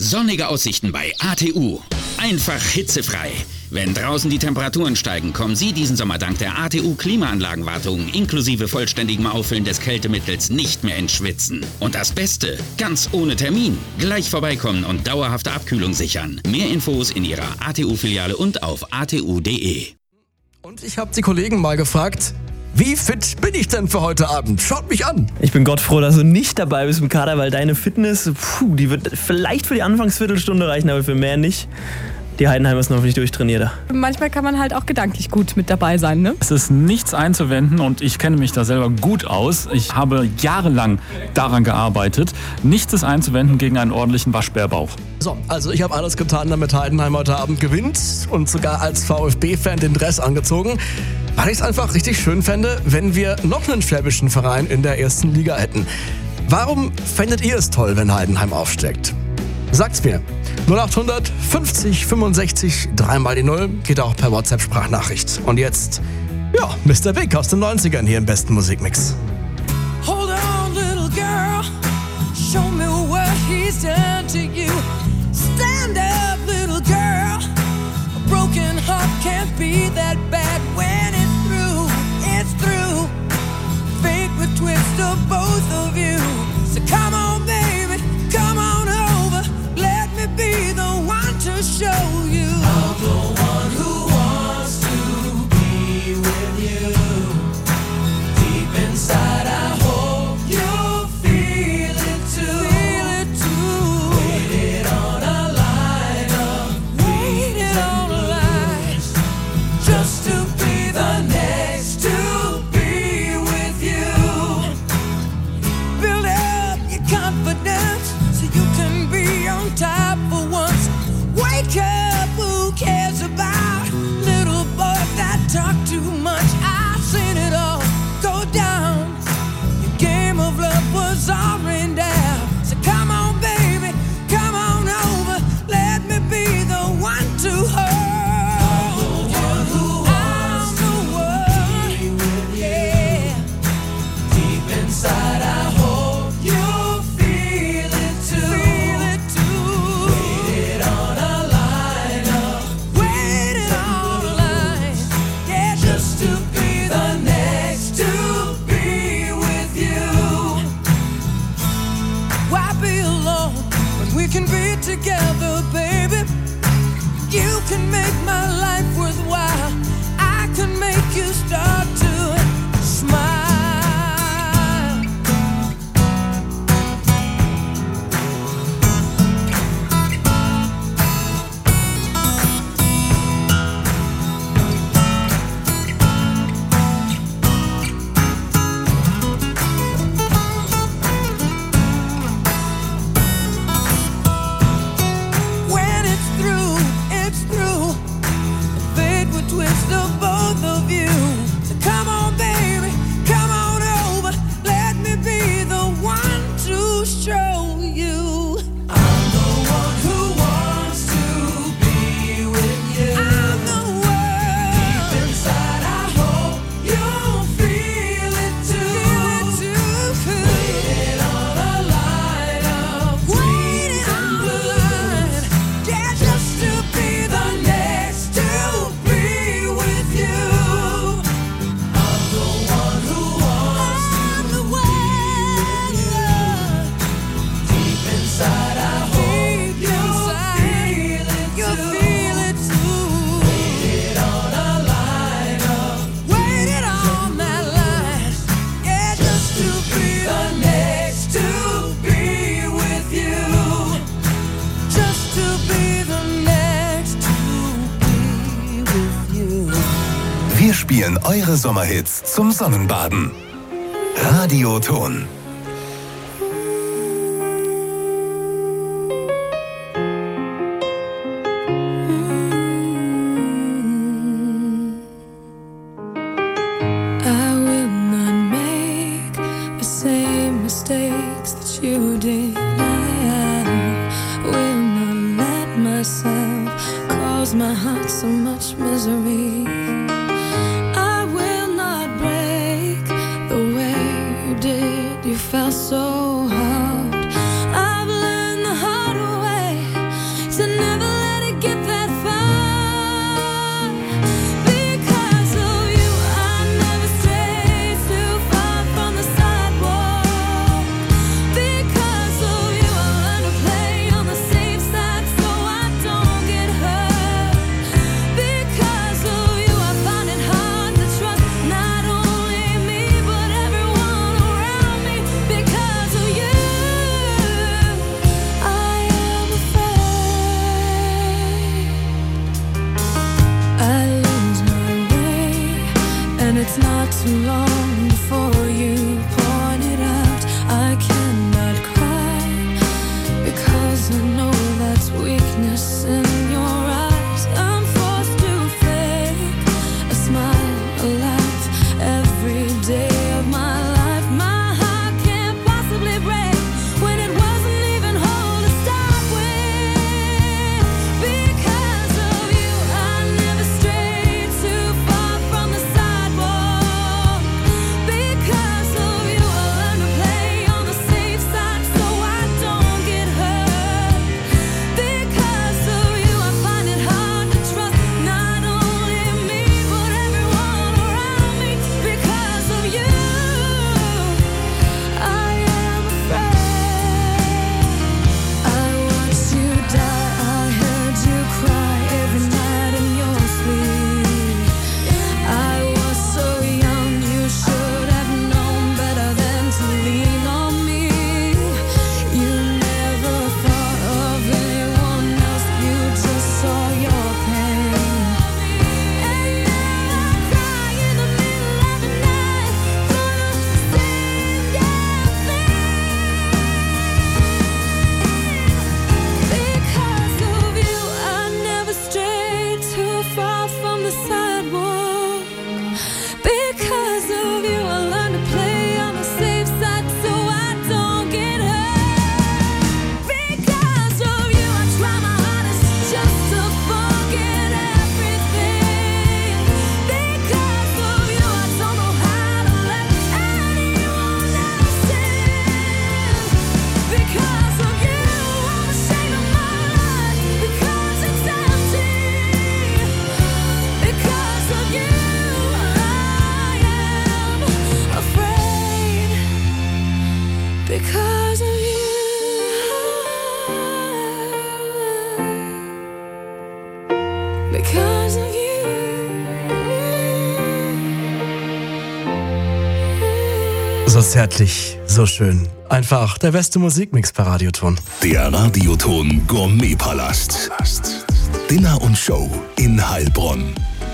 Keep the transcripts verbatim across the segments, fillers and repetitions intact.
Sonnige Aussichten bei A T U. Einfach hitzefrei. Wenn draußen die Temperaturen steigen, kommen Sie diesen Sommer dank der A T U Klimaanlagenwartung inklusive vollständigem Auffüllen des Kältemittels nicht mehr ins Schwitzen. Und das Beste, ganz ohne Termin. Gleich vorbeikommen und dauerhafte Abkühlung sichern. Mehr Infos in Ihrer A T U-Filiale und auf a t u punkt d e. Und ich habe die Kollegen mal gefragt, wie fit bin ich denn für heute Abend? Schaut mich an. Ich bin Gott froh, dass du nicht dabei bist im Kader, weil deine Fitness, puh, die wird vielleicht für die Anfangsviertelstunde reichen, aber für mehr nicht. Die Heidenheimer sind noch nicht durchtrainiert. Manchmal kann man halt auch gedanklich gut mit dabei sein, ne? Es ist nichts einzuwenden und ich kenne mich da selber gut aus. Ich habe jahrelang daran gearbeitet. Nichts ist einzuwenden gegen einen ordentlichen Waschbärbauch. So, also ich habe alles getan, damit Heidenheim heute Abend gewinnt und sogar als VfB-Fan den Dress angezogen, weil ich es einfach richtig schön fände, wenn wir noch einen schwäbischen Verein in der ersten Liga hätten. Warum fändet ihr es toll, wenn Heidenheim aufsteigt? Sagt's mir. null acht hundert fünfzig fünfundsechzig dreimal die Null geht auch per WhatsApp-Sprachnachricht. Und jetzt, ja, Mister Big aus den neunzigern hier im besten Musikmix. Hold on, little girl, show me what he's done to you. Stand up, little girl, a broken heart can't be that bad when it's through, it's through. Fate would twist of both of you. So come on, baby, come on over, let me be the one to show you. I'm the one who wants to be with you. Deep inside I hope you feel it too. Feel it too. Waited on a line of, waited on a line, just to be the next to be with you. Build up your confidence so you can be on top for once. Wake up, who cares about little boys that talk too much? I've seen it all go down. Your game of love was all rained down. So come on, baby, come on over. Let me be the one to hold you. I'm the one, yeah. Deep inside I hope you feel it too. Feel it too. Waited on a line of, waited on a line, yeah, just to be the next to be with you. Why be alone when we can be together, baby? You can make my life worthwhile. I can make you start to smile. When it's through, it's through. The fate would twist of both of you. So come on, baby, come on over. Let me be the one to show you. I'm the one who wants to be with you. I'm the one. Deep inside I hope you feel it too. Feel it too. Waited on a line of, waiting on a line, yeah, just to be the next to be with you. I'm the one who wants to be with you. Deep inside I hope you feel it too. Feel it too. Waited on a line of, waited on that line, yeah, just to be the next to be with you. Just to be the next to be with you. Wir spielen eure Sommerhits zum Sonnenbaden. Radioton. I will not make the same mistakes that you did. I will not let myself cause my heart so much misery. I will not break the way you did. You felt so hard. I've learned the hard way. to never let it get that far. Because of you, I never stray too far from the sidewalk. Because of you, I learn to play on the safe side so I don't get hurt. Because of you, I find it hard to trust not only me but everyone around me. Because of you, I am afraid I lose my way, and it's not too long before you point it out. I cannot cry because I know that's weakness in your eyes. I'm forced to fake a smile, a laugh every day of my life. My heart can't possibly break when it wasn't even whole to start with. Because of you, I never strayed too far from the sidewalk. Because of you, I learned to play on the safe side so I don't get hurt. Because of you, I find it hard to trust not only me but everyone around me. Because of you, I am afraid. I watched you die, I heard you cry every night in your sleep. I was so young, you should have known better than to lean on me. You never thought of anyone else, you just saw your pain. And now I cry in the middle of the night for the same damn thing. Because of you, I never strayed too far from the sidewalk. Because of you, I learned to play on the safe side so I don't get hurt. Because of you, I try my hardest just to forget everything. Because of you, I don't know how to let anyone else in. Because of you, I'm ashamed of my life because it's empty. Because of you, I am afraid. Because of you. Because of you. So zärtlich, so schön. Einfach der beste Musikmix per Radioton. Der Radioton Gourmetpalast. Dinner und Show in Heilbronn.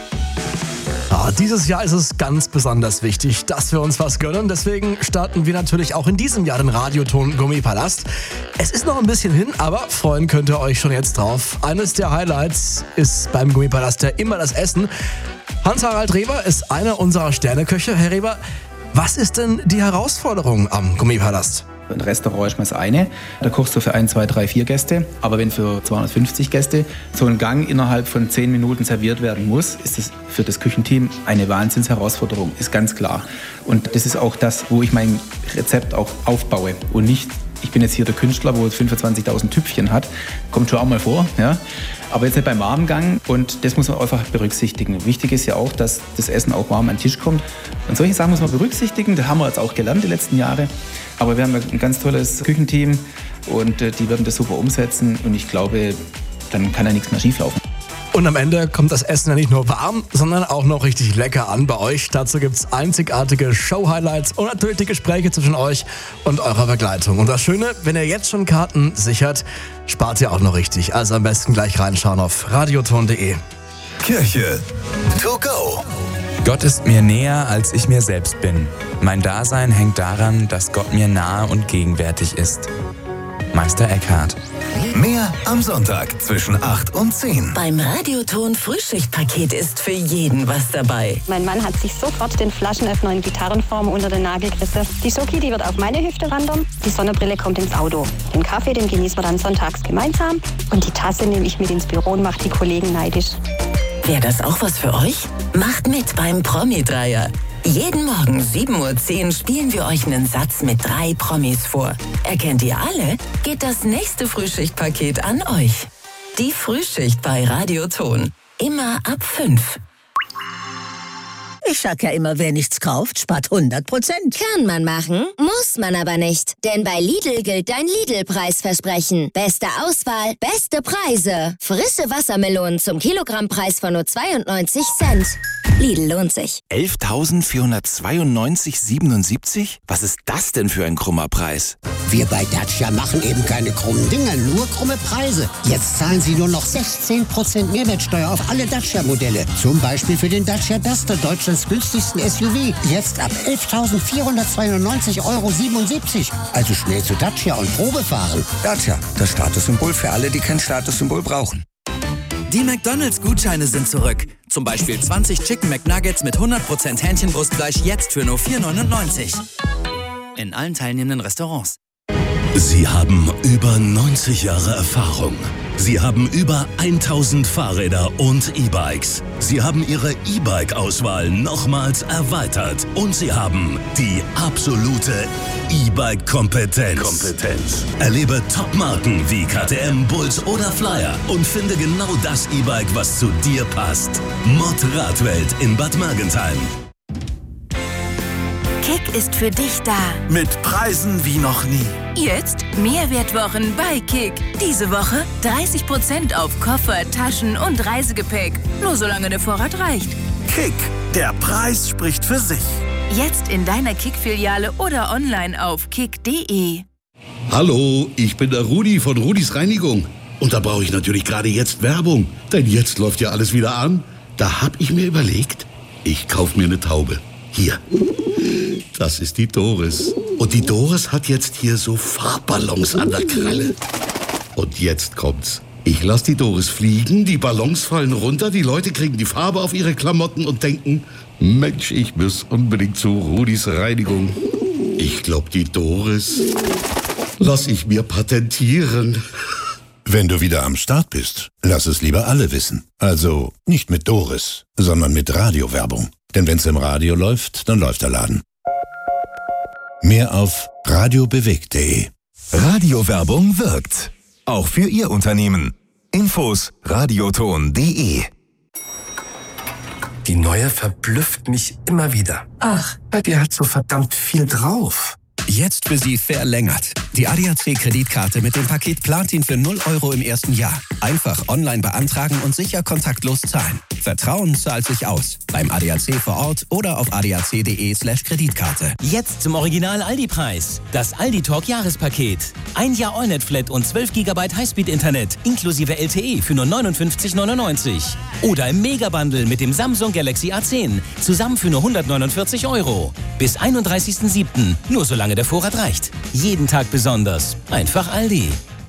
Ja, dieses Jahr ist es ganz besonders wichtig, dass wir uns was gönnen. Deswegen starten wir natürlich auch in diesem Jahr den Radioton Gourmetpalast. Es ist noch ein bisschen hin, aber freuen könnt ihr euch schon jetzt drauf. Eines der Highlights ist beim Gourmetpalast ja immer das Essen. Hans-Harald Reber ist einer unserer Sterneköche. Herr Reber, was ist denn die Herausforderung am Gourmetpalast? Ein Restaurant ist mal das eine, da kochst du für ein, zwei, drei, vier Gäste. Aber wenn für zweihundertfünfzig Gäste so ein Gang innerhalb von zehn Minuten serviert werden muss, ist das für das Küchenteam eine Wahnsinnsherausforderung, ist ganz klar. Und das ist auch das, wo ich mein Rezept auch aufbaue und nicht, ich bin jetzt hier der Künstler, wo fünfundzwanzigtausend Tüpfchen hat, kommt schon auch mal vor, ja. Aber jetzt nicht beim warmen Gang und das muss man einfach berücksichtigen. Wichtig ist ja auch, dass das Essen auch warm an den Tisch kommt. Und solche Sachen muss man berücksichtigen, das haben wir jetzt auch gelernt die letzten Jahre. Aber wir haben ein ganz tolles Küchenteam und äh, die werden das super umsetzen und ich glaube, dann kann ja nichts mehr schieflaufen. Und am Ende kommt das Essen ja nicht nur warm, sondern auch noch richtig lecker an bei euch. Dazu gibt's einzigartige Show-Highlights und natürlich die Gespräche zwischen euch und eurer Begleitung. Und das Schöne, wenn ihr jetzt schon Karten sichert, spart ihr auch noch richtig. Also am besten gleich reinschauen auf radioton punkt de. Kirche to go. Gott ist mir näher, als ich mir selbst bin. Mein Dasein hängt daran, dass Gott mir nahe und gegenwärtig ist. Meister Eckhart. Mehr am Sonntag zwischen acht und zehn. Beim Radioton Frühschichtpaket ist für jeden was dabei. Mein Mann hat sich sofort den Flaschenöffner in Gitarrenform unter den Nagel gerissen. Die Schoki, die wird auf meine Hüfte wandern. Die Sonnenbrille kommt ins Auto. Den Kaffee, den genießen wir dann sonntags gemeinsam. Und die Tasse nehme ich mit ins Büro und mache die Kollegen neidisch. Wäre das auch was für euch? Macht mit beim Promi-Dreier. Jeden Morgen sieben Uhr zehn spielen wir euch einen Satz mit drei Promis vor. Erkennt ihr alle? Geht das nächste Frühschichtpaket an euch. Die Frühschicht bei Radioton. Immer ab fünf. Ich sag ja immer, wer nichts kauft, spart hundert Prozent. Kann man machen, muss man aber nicht. Denn bei Lidl gilt dein Lidl-Preisversprechen. Beste Auswahl, beste Preise. Frische Wassermelonen zum Kilogrammpreis von nur zweiundneunzig Cent. Lidl lohnt sich. elftausendvierhundertzweiundneunzig Komma siebenundsiebzig? Was ist das denn für ein krummer Preis? Wir bei Dacia machen eben keine krummen Dinge, nur krumme Preise. Jetzt zahlen Sie nur noch sechzehn Prozent Mehrwertsteuer auf alle Dacia-Modelle. Zum Beispiel für den Dacia Duster, Deutschlands günstigsten S U V. Jetzt ab elftausendvierhundertzweiundneunzig Euro siebenundsiebzig. Also schnell zu Dacia und Probe fahren. Dacia, das Statussymbol für alle, die kein Statussymbol brauchen. Die McDonalds-Gutscheine sind zurück. Zum Beispiel zwanzig Chicken McNuggets mit hundert Prozent Hähnchenbrustfleisch jetzt für nur vier neunundneunzig. In allen teilnehmenden Restaurants. Sie haben über neunzig Jahre Erfahrung. Sie haben über tausend Fahrräder und E-Bikes. Sie haben Ihre E-Bike-Auswahl nochmals erweitert. Und Sie haben die absolute E-Bike-Kompetenz. Kompetenz. Erlebe Top-Marken wie K T M, Bulls oder Flyer und finde genau das E-Bike, was zu dir passt. Mod Radwelt in Bad Mergentheim. Kick ist für dich da. Mit Preisen wie noch nie. Jetzt Mehrwertwochen bei Kick. Diese Woche dreißig Prozent auf Koffer, Taschen und Reisegepäck. Nur solange der Vorrat reicht. Kick, der Preis spricht für sich. Jetzt in deiner Kick-Filiale oder online auf kick punkt de. Hallo, ich bin der Rudi von Rudis Reinigung. Und da brauche ich natürlich gerade jetzt Werbung. Denn jetzt läuft ja alles wieder an. Da hab ich mir überlegt, ich kaufe mir eine Taube. Hier. Das ist die Doris. Und die Doris hat jetzt hier so Farbballons an der Kralle. Und jetzt kommt's. Ich lasse die Doris fliegen, die Ballons fallen runter, die Leute kriegen die Farbe auf ihre Klamotten und denken, Mensch, ich muss unbedingt zu Rudis Reinigung. Ich glaube, die Doris lass ich mir patentieren. Wenn du wieder am Start bist, lass es lieber alle wissen. Also nicht mit Doris, sondern mit Radiowerbung. Denn wenn's im Radio läuft, dann läuft der Laden. Mehr auf radiobewegt punkt de. Radiowerbung wirkt. Auch für Ihr Unternehmen. Infos radioton punkt de. Die neue verblüfft mich immer wieder. Ach, bei dir hat so verdammt viel drauf. Jetzt für Sie verlängert. Die A D A C-Kreditkarte mit dem Paket Platin für null Euro im ersten Jahr. Einfach online beantragen und sicher kontaktlos zahlen. Vertrauen zahlt sich aus. Beim A D A C vor Ort oder auf adac.de slash Kreditkarte. Jetzt zum Original Aldi-Preis. Das Aldi Talk Jahrespaket. Ein Jahr AllNet-Flat und zwölf Gigabyte Highspeed-Internet inklusive L T E für nur neunundfünfzig neunundneunzig. Oder im Megabundle mit dem Samsung Galaxy A zehn. Zusammen für nur hundertneunundvierzig Euro. Bis einunddreißigsten siebten Nur solange der Vorrat reicht. Jeden Tag besonders. Einfach Aldi.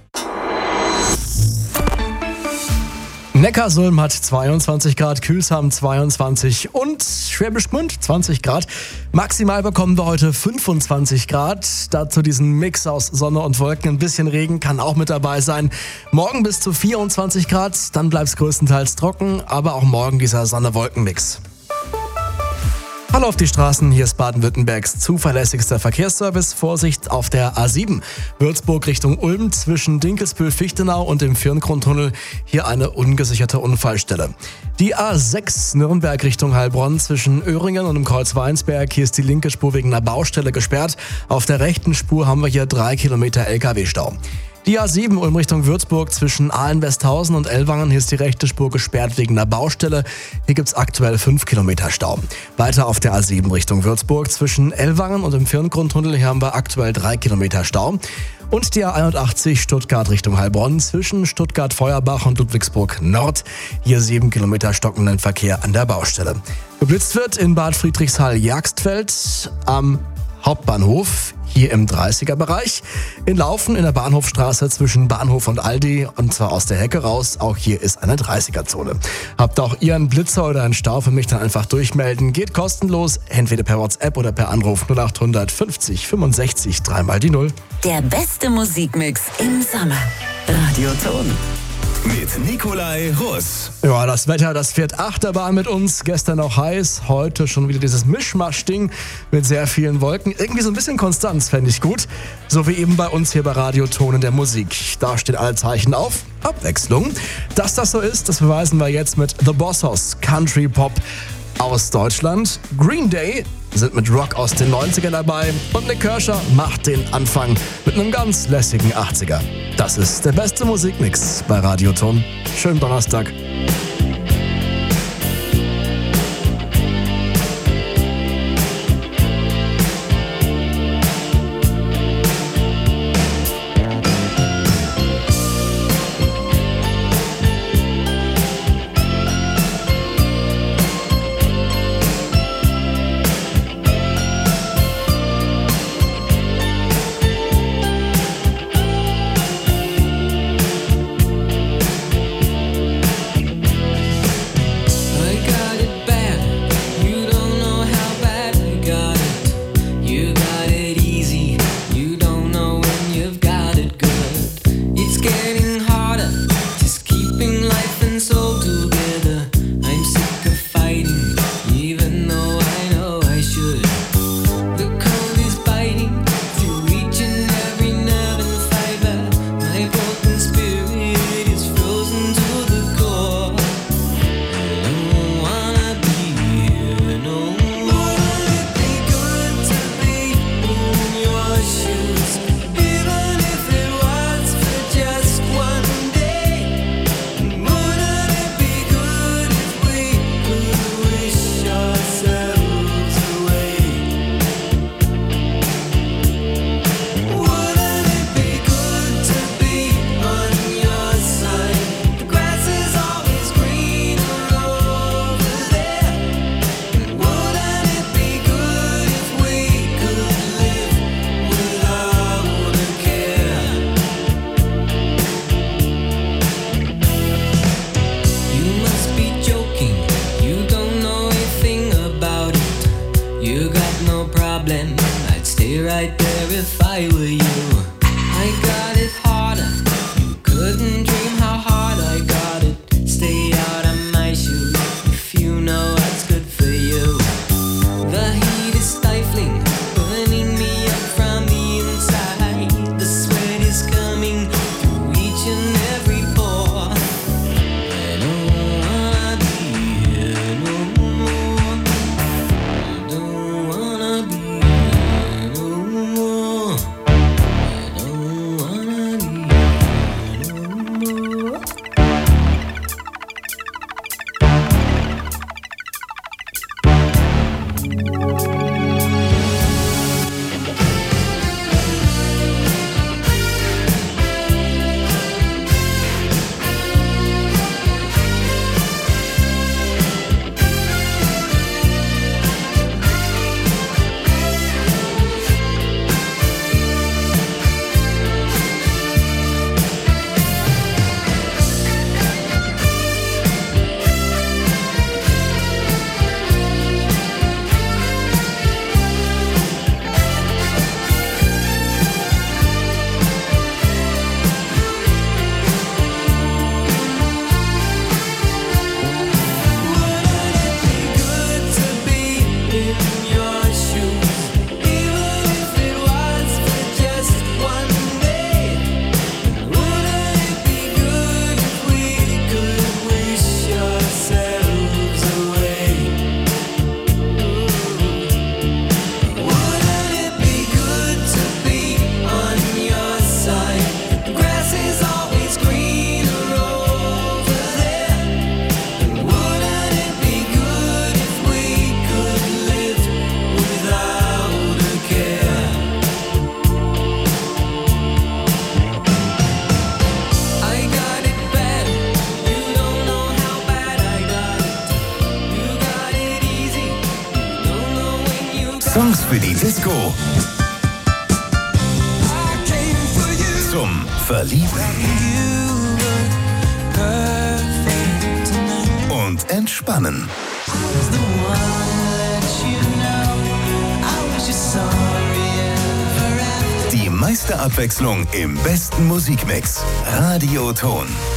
Neckarsulm hat zweiundzwanzig Grad, Kühlsam zweiundzwanzig und Schwäbisch Gmünd zwanzig Grad. Maximal bekommen wir heute fünfundzwanzig Grad. Dazu diesen Mix aus Sonne und Wolken. Ein bisschen Regen kann auch mit dabei sein. Morgen bis zu vierundzwanzig Grad, dann bleibt es größtenteils trocken, aber auch morgen dieser Sonne-Wolken-Mix. Hallo auf die Straßen, hier ist Baden-Württembergs zuverlässigster Verkehrsservice. Vorsicht auf der A sieben. Würzburg Richtung Ulm zwischen Dinkelsbühl-Fichtenau und dem Firngrundtunnel. Hier eine ungesicherte Unfallstelle. Die A sechs Nürnberg Richtung Heilbronn zwischen Öhringen und dem Kreuz Weinsberg. Hier ist die linke Spur wegen einer Baustelle gesperrt. Auf der rechten Spur haben wir hier drei Kilometer L K W-Stau. Die A sieben Ulm Richtung Würzburg zwischen Ahlen-Westhausen und Ellwangen. Hier ist die rechte Spur gesperrt wegen einer Baustelle. Hier gibt's aktuell fünf Kilometer Stau. Weiter auf der A sieben Richtung Würzburg zwischen Ellwangen und dem Firngrundtunnel. Hier haben wir aktuell drei Kilometer Stau. Und die A einundachtzig Stuttgart Richtung Heilbronn zwischen Stuttgart-Feuerbach und Ludwigsburg Nord. Hier sieben Kilometer stockenden Verkehr an der Baustelle. Geblitzt wird in Bad Friedrichshall-Jagstfeld am Hauptbahnhof, hier im dreißiger-Bereich. In Laufen in der Bahnhofstraße zwischen Bahnhof und Aldi, und zwar aus der Hecke raus. Auch hier ist eine dreißiger-Zone. Habt auch ihr einen Blitzer oder einen Stau für mich, dann einfach durchmelden. Geht kostenlos, entweder per WhatsApp oder per Anruf null acht fünfzig fünfundsechzig dreimal die Null. Der beste Musikmix im Sommer. Radioton. mit Nikolai Russ. Ja, das Wetter, das fährt Achterbahn mit uns. Gestern noch heiß, heute schon wieder dieses Mischmasch-Ding mit sehr vielen Wolken. Irgendwie so ein bisschen Konstanz fände ich gut. So wie eben bei uns hier bei Radioton in der Musik. Da stehen alle Zeichen auf Abwechslung. Dass das so ist, das beweisen wir jetzt mit The Bossos, Country Pop aus Deutschland. Green Day sind mit Rock aus den neunzigern dabei und Nick Kershaw macht den Anfang mit einem ganz lässigen achtziger. Das ist der beste Musikmix bei Radioton. Schönen Donnerstag. Songs für die Disco. Zum Verlieben. Und Entspannen. Die meiste Abwechslung im besten Musikmix. Radioton.